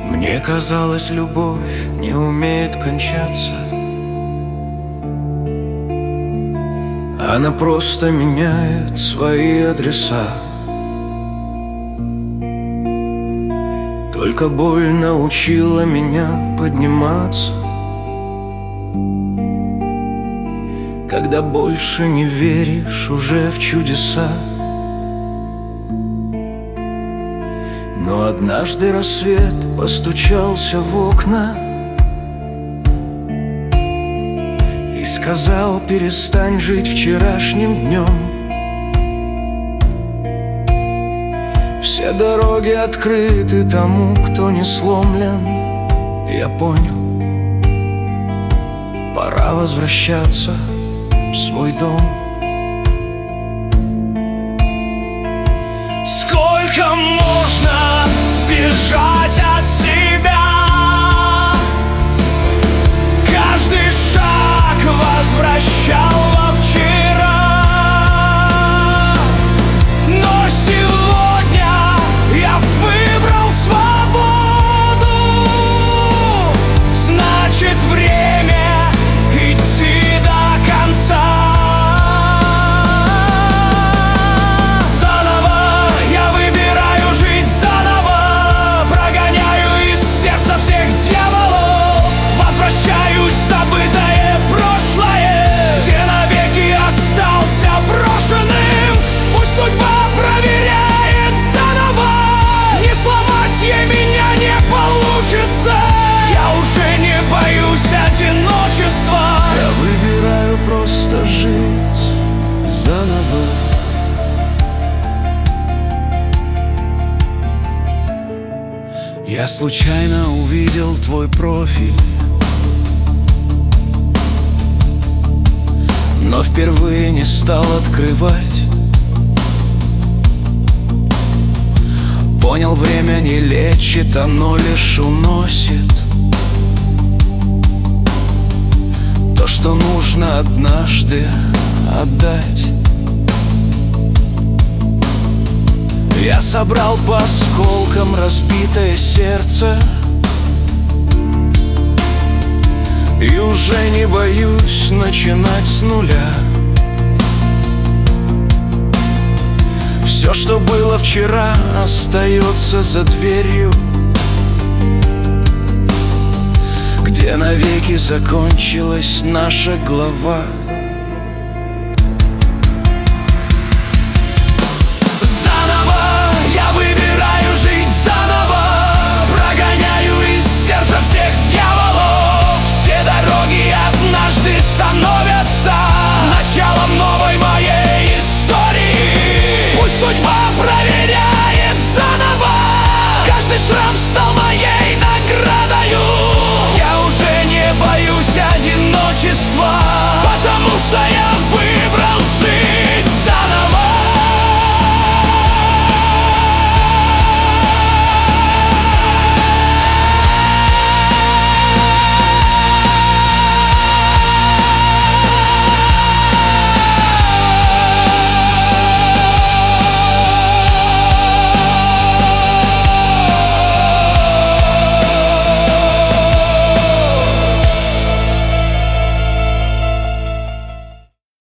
Мне казалось, любовь не умеет кончаться. Она просто меняет свои адреса. Только боль научила меня подниматься. Когда больше не веришь уже в чудеса. Но однажды рассвет постучался в окна и сказал: перестань жить вчерашним днем. Все дороги открыты тому, кто не сломлен. Я понял, пора возвращаться в свой дом. Сколько можно бежать от себя? Каждый шаг возвращал во вчера. Но сегодня я выбрал свободу. Значит, время идти до конца. Просто жить заново. Я случайно увидел твой профиль, но впервые не стал открывать. Понял, время не лечит, оно лишь уносит то, что нужно однажды отдать. Я собрал по осколкам разбитое сердце и уже не боюсь начинать с нуля. Все, что было вчера, остается за дверью, где навеки закончилась наша глава.